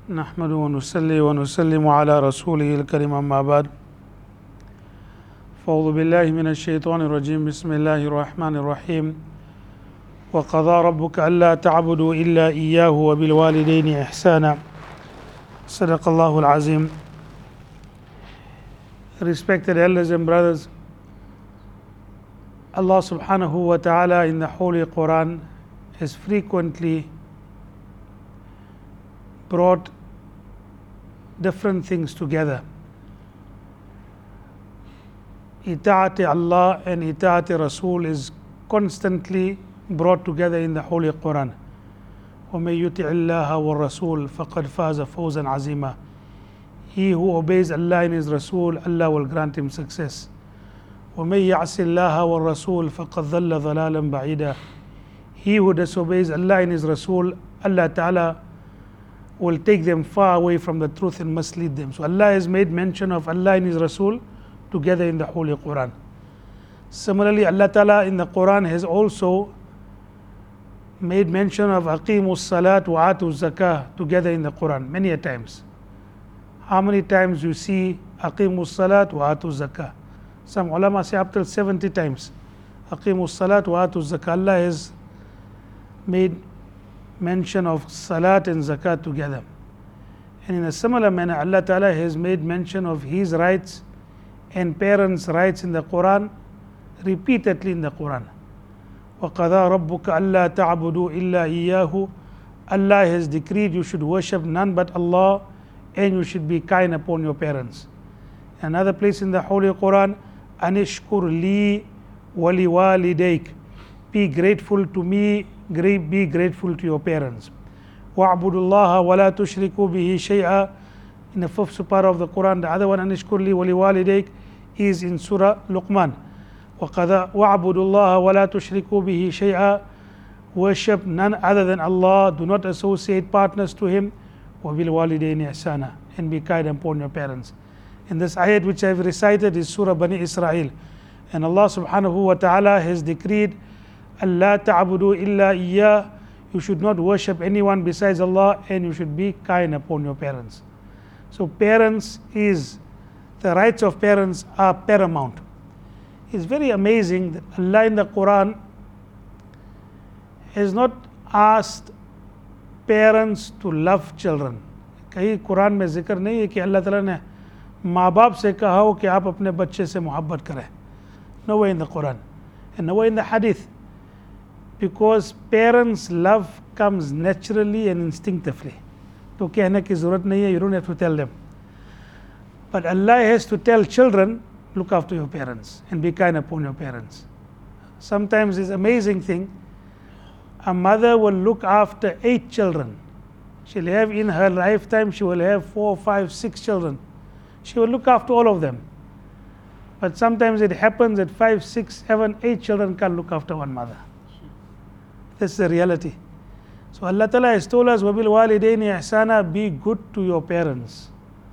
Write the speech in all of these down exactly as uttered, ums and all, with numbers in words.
نحمده ونصلي ونسلم على رسوله الكريم أما بعد فأعوذ بالله من الشيطان الرجيم بسم الله الرحمن الرحيم وقضى ربك ألا تعبدوا إلا إياه وبالوالدين إحسانا صدق الله العظيم. Respected elders and brothers, Allah subhanahu wa ta'ala in the Holy Quran has frequently brought different things together. Ita'ati Allah and Ita'ati Rasul is constantly brought together in the Holy Quran. وَمَن يُطِعِ اللَّهَ وَالرَّسُولَ فَقَدْ فَازَ فَوْزًا عَظِيمًا. He who obeys Allah and His Rasul, Allah will grant him success. وَمَن يَعْصِ اللَّهَ وَالرَّسُولَ فَقَدْ ضَلَّ ضَلَالًا بَعِيدًا. He who disobeys Allah and His Rasul, Allah Ta'ala will take them far away from the truth and mislead them. So Allah has made mention of Allah and His Rasul together in the Holy Quran. Similarly, Allah Ta'ala in the Quran has also made mention of Aqimus Salat wa Atu Zakah together in the Quran many a times. How many times you see Aqimus Salat wa Atu Zakah? Some ulama say up till seventy times. Aqimus Salat wa Atu Zakah. Allah has made mention of Salat and Zakat together. And in a similar manner, Allah Ta'ala has made mention of His rights and parents' rights in the Quran repeatedly in the Quran. وَقَضَى رَبُّكَ أَلَّا تَعْبُدُوا إِلَّا إِيَّاهُ. Allah has decreed you should worship none but Allah and you should be kind upon your parents. Another place in the Holy Quran, أَنِشْكُرْ لِي وَلِوَالِدَيْكَ. Be grateful to me, be grateful to your parents. وَاعْبُدُوا اللَّهَ وَلَا تُشْرِكُوا بِهِ شَيْئًا. In the fifth surah of the Quran, the other one, أَنِشْكُرْ لِي وَلِوَالِدَيْكَ, is in Surah Luqman. وَقَضَى وَاعْبُدُوا اللَّهَ وَلَا تُشْرِكُوا بِهِ شَيْئًا. Worship none other than Allah, do not associate partners to Him. وَبِالْوَالِدَيْنِ إِحْسَانًا. And be kind upon your parents. In this ayat which I have recited is Surah Bani Israel. And Allah subhanahu wa ta'ala has decreed, Allah ta'budu illa iyyah. You should not worship anyone besides Allah and you should be kind upon your parents. So parents is, the rights of parents are paramount. It's very amazing that Allah in the Quran has not asked parents to love children. कहीं कुरान में जिक्र नहीं है कि अल्लाह ताला ने माँ बाप से कहा हो कि आप अपने बच्चे से मोहब्बत करें. Nowhere in the Quran and nowhere in the Hadith. Because parents' love comes naturally and instinctively. तो कहने की ज़रूरत नहीं है, you don't have to tell them. But Allah has to tell children, look after your parents and be kind upon your parents. Sometimes it's an amazing thing. A mother will look after eight children. She'll have in her lifetime, she will have four, five, six children. She will look after all of them. But sometimes it happens that five, six, seven, eight children can't look after one mother. That's the reality. So Allah Ta'ala has told us, وَبِالْوَالِدَيْنِ إِحْسَانًا. Be good to your parents.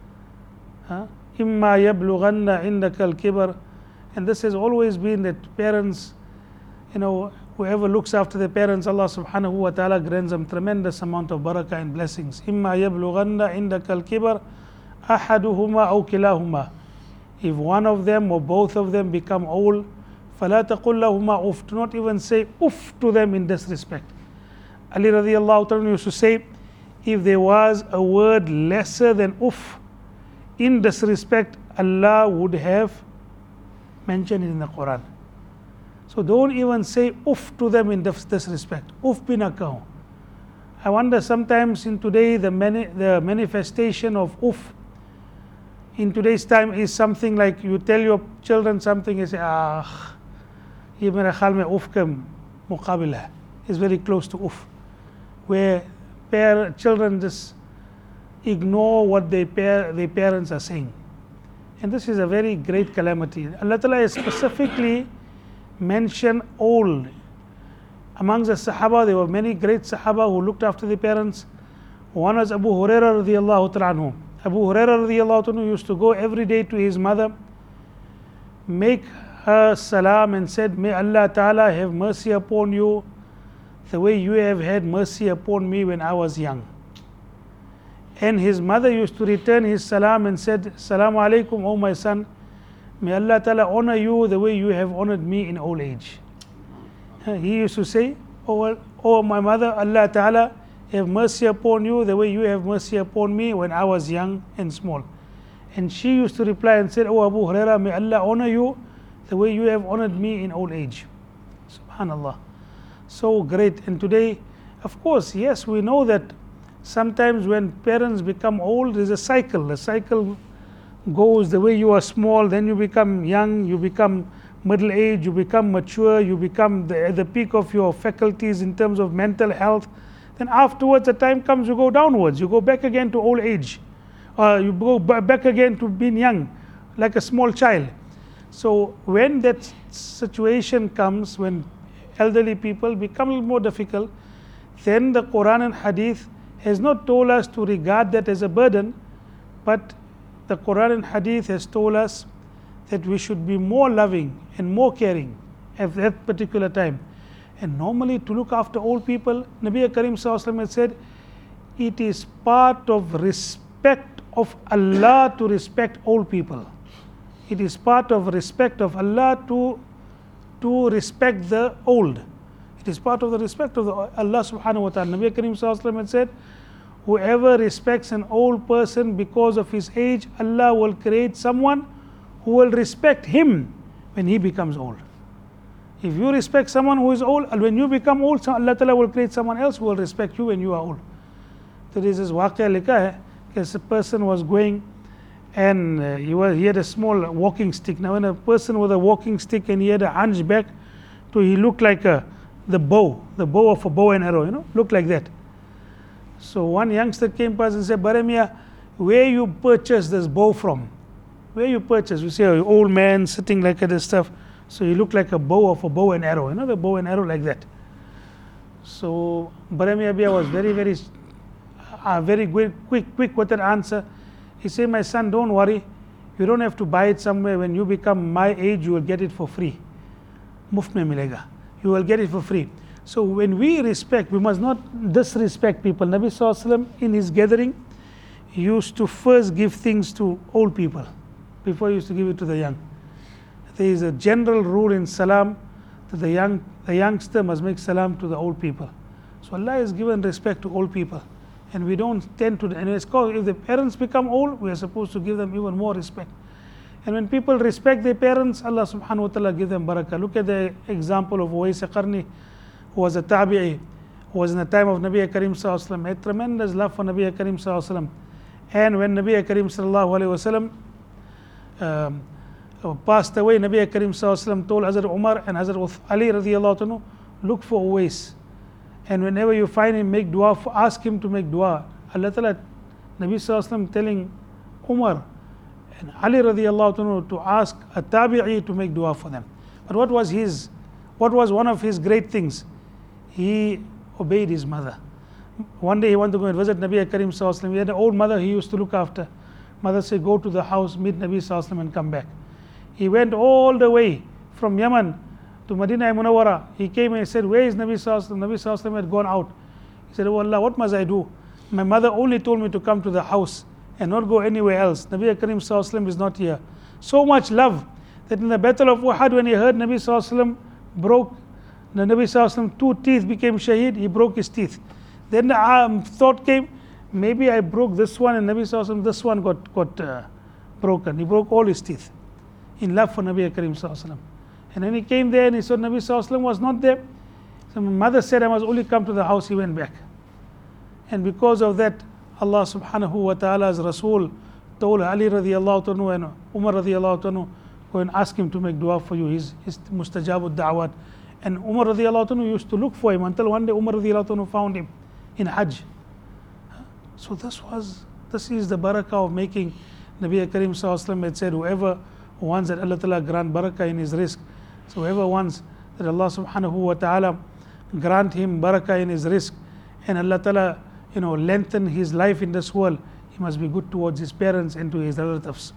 Huh? إِمَّا يَبْلُغَنَّ عِنْدَكَ الْكِبَرِ. And this has always been that parents, you know, whoever looks after their parents, Allah subhanahu wa ta'ala grants them tremendous amount of barakah and blessings. إِمَّا يَبْلُغَنَّ عِنْدَكَ الْكِبَرِ أَحَدُهُمَا أَوْ كِلَاهُمَا. If one of them or both of them become old, فَلَا تَقُلْ لَهُمَا أُفْ. Do not even say uff to them in disrespect. Ali radiallahu ta'ala used to say, if there was a word lesser than uff in disrespect, Allah would have mentioned it in the Quran. So don't even say uff to them in disrespect. Uff bhi na kaho. I wonder sometimes in today the mani- the manifestation of uff in today's time is something like you tell your children something, you say, ah, ये मेरे ख्याल में उफ के मुकाबिल है. It's very close to uff, where parent, children just ignore what their, par- their parents are saying. And this is a very great calamity. Allah Ta'ala has specifically mentioned old. Amongst the Sahaba, there were many great Sahaba who looked after their parents. One was Abu Hurairah radiallahu ta'ala anhu. Abu Hurairah radiallahu ta'ala used to go every day to his mother, make her salam and said, may Allah Ta'ala have mercy upon you the way you have had mercy upon me when I was young. And his mother used to return his salam and said, Salamu alaikum, O my son, may Allah Ta'ala honor you the way you have honored me in old age. He used to say, Oh, oh my mother, Allah Ta'ala have mercy upon you the way you have mercy upon me when I was young and small. And she used to reply and said, Oh Abu Huraira, may Allah honor you the way you have honored me in old age. Subhanallah. So great. And today, of course, yes, we know that sometimes when parents become old, there's a cycle. The cycle goes the way you are small, then you become young, you become middle age, you become mature, you become the, at the peak of your faculties in terms of mental health. Then afterwards, the time comes, you go downwards, you go back again to old age. Uh, you go back again to being young, like a small child. So when that situation comes, when elderly people become a little more difficult, then the Quran and Hadith has not told us to regard that as a burden, but the Quran and Hadith has told us that we should be more loving and more caring at that particular time. And normally to look after old people, Nabi Karim Sallallahu Alaihi Wasallam had said, it is part of respect of Allah to respect old people. It is part of respect of Allah to, to respect the old. It is part of the respect of the Allah subhanahu wa ta'ala. Nabi Karim Sallallahu Alaihi Wasallam had said, whoever respects an old person because of his age, Allah will create someone who will respect him when he becomes old. If you respect someone who is old, when you become old, Allah Ta'ala will create someone else who will respect you when you are old. So this is waqia likha hai, because a person was going and uh, he, was, he had a small walking stick. Now when a person with a walking stick and he had a hunchback, so he looked like a, the bow, the bow of a bow and arrow, you know, looked like that. So one youngster came past and said, Baramia, where you purchased this bow from? Where you purchased? You see an old man sitting like this stuff. So he looked like a bow of a bow and arrow, you know, the bow and arrow like that. So Baramia Bia was very, very, uh, very quick, quick, quick with that answer. He said, my son, don't worry. You don't have to buy it somewhere. When you become my age, you will get it for free. Muft mein milega. You will get it for free. So when we respect, we must not disrespect people. Nabi Sallallahu Alaihi Wasallam in his gathering used to first give things to old people before he used to give it to the young. There is a general rule in salam that the young, the youngster must make salam to the old people. So Allah has given respect to old people, and we don't tend to. And it's called, if the parents become old, we are supposed to give them even more respect. And when people respect their parents, Allah Subhanahu wa Taala give them barakah. Look at the example of Uwais Qarni, who was a tabi'i, who was in the time of Nabi Karim Sallallahu Alaihi Wasallam, had tremendous love for Nabi Karim Sallallahu Alaihi Wasallam. And when Nabi Karim Sallallahu Alaihi Wasallam um, passed away, Nabi Karim Sallallahu Alaihi Wasallam told Hazrat Umar and Hazrat Ali radiallahu anhu, look for Uwais. And whenever you find him, make dua, for, ask him to make dua. Allah Ta'ala, Nabi Sallallahu Alaihi Wasallam telling Umar and Ali radiallahu anhu to ask a tabi'i to make dua for them. But what was his, what was one of his great things? He obeyed his mother. One day he wanted to go and visit Nabi Karim Sallallahu Alaihi Wasallam. He had an old mother he used to look after. Mother said, go to the house, meet Nabi Sallallahu Alaihi Wasallam and come back. He went all the way from Yemen to Medina Munawwara. He came and he said, where is Nabi Sallallahu Alaihi Wasallam? Nabi Sallallahu Alaihi Wasallam had gone out. He said, oh Allah, what must I do? My mother only told me to come to the house and not go anywhere else. Nabi Karim Sallallahu Alaihi Wasallam is not here. So much love that in the battle of Uhud, when he heard Nabi Sallallahu Alaihi Wasallam broke, the Nabi Sallallahu Alaihi Wasallam two teeth became shaheed, he broke his teeth. Then the um, thought came, maybe I broke this one and Nabi Sallallahu Alaihi Wasallam, this one got, got uh, broken. He broke all his teeth in love for Nabi Karim Sallallahu Alaihi Wasallam. And when he came there and he saw Nabi Sallallahu Alaihi Wasallam was not there, so my mother said I must only come to the house. He went back. And because of that, Allah subhanahu wa ta'ala's Rasul told Ali radiallahu anhu and Umar radiallahu anhu, go and ask him to make dua for you. He's, he's mustajabud da'wat. And Umar radiallahu anhu used to look for him until one day Umar radiallahu anhu found him in Hajj. So this was, this is the barakah of making. Nabi Karim Sallallahu Alaihi Wasallam had said, whoever wants that Allah Ta'ala grant barakah in his rizq, so whoever wants that Allah subhanahu wa ta'ala grant him barakah in his rizq, and Allah Ta'ala, you know, lengthen his life in this world, he must be good towards his parents and to his relatives.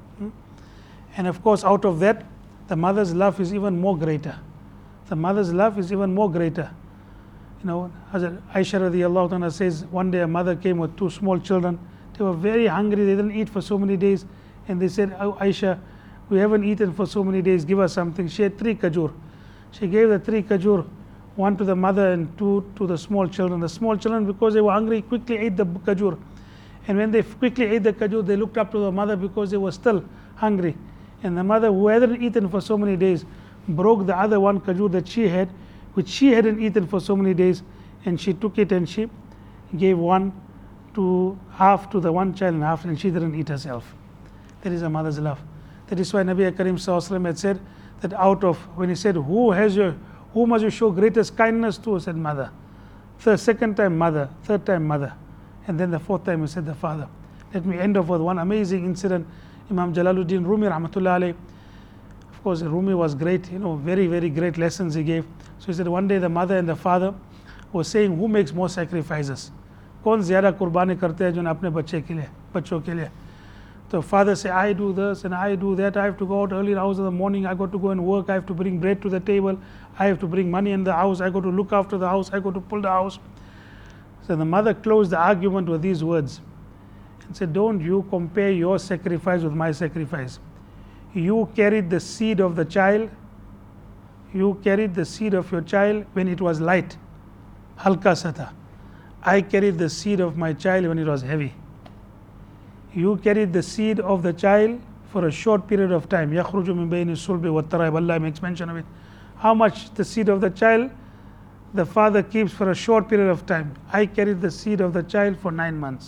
And of course, out of that, the mother's love is even more greater. The mother's love is even more greater. You know, Hazrat Aisha radiallahu anha says, one day a mother came with two small children They were very hungry, they didn't eat for so many days. And they said, oh, Aisha, we haven't eaten for so many days, give us something. She had three kajur. She gave the three kajur, one to the mother and two to the small children. The small children, because they were hungry, quickly ate the kajur. And when they quickly ate the kajur, they looked up to the mother because they were still hungry. And the mother, who hadn't eaten for so many days, broke the other one kajur that she had, which she hadn't eaten for so many days, and she took it and she gave one to half to the one child and half, and she didn't eat herself. That is a mother's love. That is why Nabi Karim Sallallahu Alaihi Wasallam had said that out of, when he said, who has your, who must you show greatest kindness to? Said mother. Third, second time mother, third time mother, and then the fourth time he said the father. Let me end off with one amazing incident. Imam Jalaluddin Rumi Rahmatullah Alayh. Of course, Rumi was great, you know, very, very great lessons he gave. So he said one day the mother and the father were saying, who makes more sacrifices? कौन ज़्यादा कुर्बानी करते हैं जो अपने बच्चे के लिए, बच्चों के लिए? So father say, I do this and I do that. I have to go out early hours of the morning. I got to go and work. I have to bring bread to the table. I have to bring money in the house. I got to look after the house. I got to pull the house. So the mother closed the argument with these words and said, don't you compare your sacrifice with my sacrifice. You carried the seed of the child. You carried the seed of your child when it was light. Halka sata. I carried the seed of my child when it was heavy. You carried the seed of the child for a short period of time. يَخْرُجُ مِنْ بَيْنِ الصُّلْبِ وَالتَّرَائِبِ. Allah makes mention of it. How much the seed of the child the father keeps for a short period of time. I carried the seed of the child for nine months.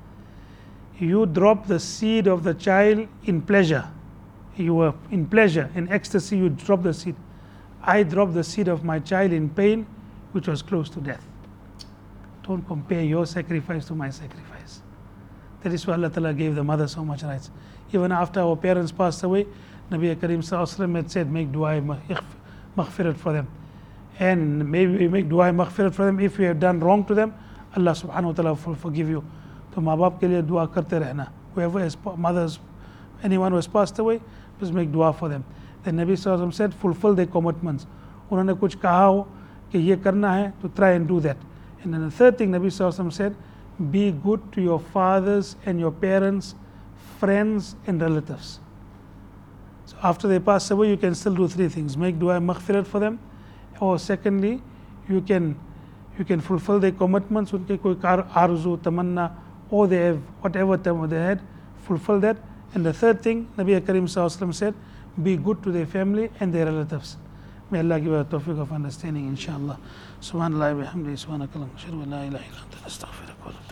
You drop the seed of the child in pleasure. You were in pleasure, in ecstasy, you drop the seed. I dropped the seed of my child in pain, which was close to death. Don't compare your sacrifice to my sacrifice. That is why Allah Ta'ala gave the mother so much rights. Even after our parents passed away, Nabi Karim Sallallahu Alaihi Wasallam had said, make dua maghfirat for them. And maybe we make dua maghfirat for them if we have done wrong to them. Allah Subhanahu Wa Ta'ala will forgive you. So माँ बाप के लिए दुआ करते रहना. Whoever has mothers, anyone who has passed away, please make dua for them. Then Nabi Sallallahu Alaihi Wasallam said, fulfill their commitments. उन्होंने कुछ कहा हो कि ये करना है, to try and do that. And then the third thing Nabi Sallallahu Alaihi Wasallam said, be good to your fathers and your parents, friends and relatives. So after they pass away, you can still do three things. Make dua maghfirat for them. Or secondly, you can you can fulfill their commitments. Unke koi arzu, tamanna, or they have whatever they had, fulfill that. And the third thing, Nabi Karim Sallallahu Alaihi Wasallam said, be good to their family and their relatives. May Allah give us a tawfiq of understanding, inshallah. Subhanallah wa bihamdihi, subhanakallah, ashhadu an la ilaha illa anta, astaghfiruka wa atubu.